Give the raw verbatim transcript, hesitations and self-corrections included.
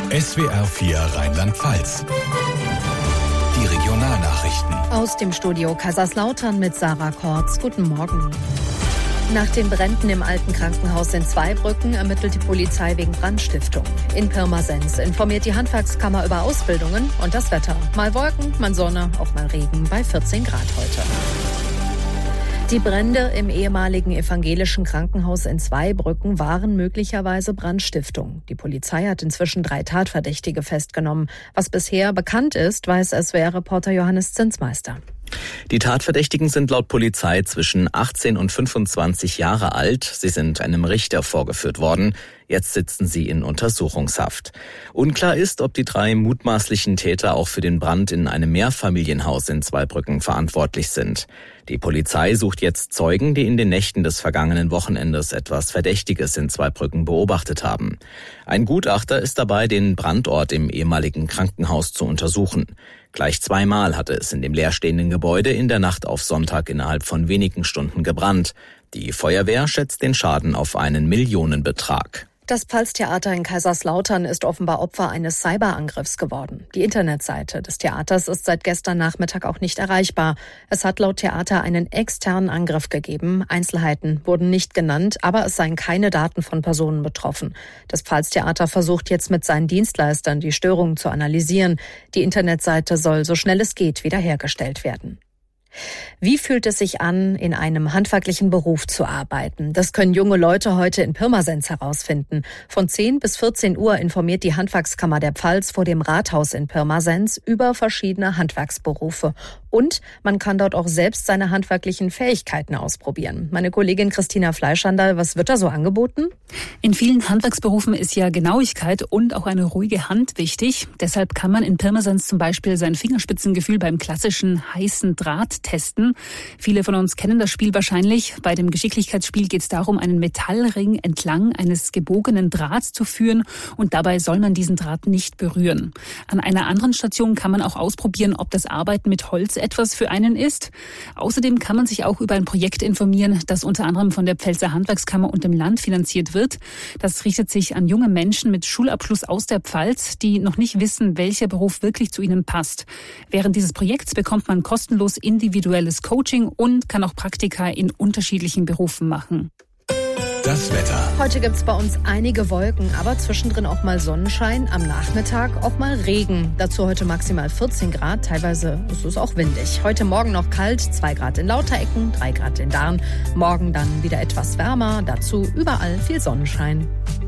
S W R vier Rheinland-Pfalz. Die Regionalnachrichten. Aus dem Studio Kaiserslautern mit Sarah Kortz. Guten Morgen. Nach den Bränden im alten Krankenhaus in Zweibrücken ermittelt die Polizei wegen Brandstiftung. In Pirmasens informiert die Handwerkskammer über Ausbildungen und das Wetter. Mal Wolken, mal Sonne, auch mal Regen bei vierzehn Grad heute. Die Brände im ehemaligen evangelischen Krankenhaus in Zweibrücken waren möglicherweise Brandstiftung. Die Polizei hat inzwischen drei Tatverdächtige festgenommen. Was bisher bekannt ist, weiß S W R-Reporter Johannes Zinsmeister. Die Tatverdächtigen sind laut Polizei zwischen achtzehn und fünfundzwanzig Jahre alt. Sie sind einem Richter vorgeführt worden. Jetzt sitzen sie in Untersuchungshaft. Unklar ist, ob die drei mutmaßlichen Täter auch für den Brand in einem Mehrfamilienhaus in Zweibrücken verantwortlich sind. Die Polizei sucht jetzt Zeugen, die in den Nächten des vergangenen Wochenendes etwas Verdächtiges in Zweibrücken beobachtet haben. Ein Gutachter ist dabei, den Brandort im ehemaligen Krankenhaus zu untersuchen. Gleich zweimal hatte es in dem leerstehenden Gebäude in der Nacht auf Sonntag innerhalb von wenigen Stunden gebrannt. Die Feuerwehr schätzt den Schaden auf einen Millionenbetrag. Das Pfalztheater in Kaiserslautern ist offenbar Opfer eines Cyberangriffs geworden. Die Internetseite des Theaters ist seit gestern Nachmittag auch nicht erreichbar. Es hat laut Theater einen externen Angriff gegeben. Einzelheiten wurden nicht genannt, aber es seien keine Daten von Personen betroffen. Das Pfalztheater versucht jetzt mit seinen Dienstleistern die Störungen zu analysieren. Die Internetseite soll so schnell es geht wiederhergestellt werden. Wie fühlt es sich an, in einem handwerklichen Beruf zu arbeiten? Das können junge Leute heute in Pirmasens herausfinden. Von zehn bis vierzehn Uhr informiert die Handwerkskammer der Pfalz vor dem Rathaus in Pirmasens über verschiedene Handwerksberufe. Und man kann dort auch selbst seine handwerklichen Fähigkeiten ausprobieren. Meine Kollegin Christina Fleischhandel, was wird da so angeboten? In vielen Handwerksberufen ist ja Genauigkeit und auch eine ruhige Hand wichtig. Deshalb kann man in Pirmasens zum Beispiel sein Fingerspitzengefühl beim klassischen heißen Draht testen. Viele von uns kennen das Spiel wahrscheinlich. Bei dem Geschicklichkeitsspiel geht es darum, einen Metallring entlang eines gebogenen Drahts zu führen und dabei soll man diesen Draht nicht berühren. An einer anderen Station kann man auch ausprobieren, ob das Arbeiten mit Holz etwas für einen ist. Außerdem kann man sich auch über ein Projekt informieren, das unter anderem von der Pfälzer Handwerkskammer und dem Land finanziert wird. Das richtet sich an junge Menschen mit Schulabschluss aus der Pfalz, die noch nicht wissen, welcher Beruf wirklich zu ihnen passt. Während dieses Projekts bekommt man kostenlos individuelles Coaching und kann auch Praktika in unterschiedlichen Berufen machen. Das Wetter. Heute gibt es bei uns einige Wolken, aber zwischendrin auch mal Sonnenschein. Am Nachmittag auch mal Regen. Dazu heute maximal vierzehn Grad. Teilweise ist es auch windig. Heute Morgen noch kalt, zwei Grad in Lauterecken, drei Grad in Dahren. Morgen dann wieder etwas wärmer. Dazu überall viel Sonnenschein.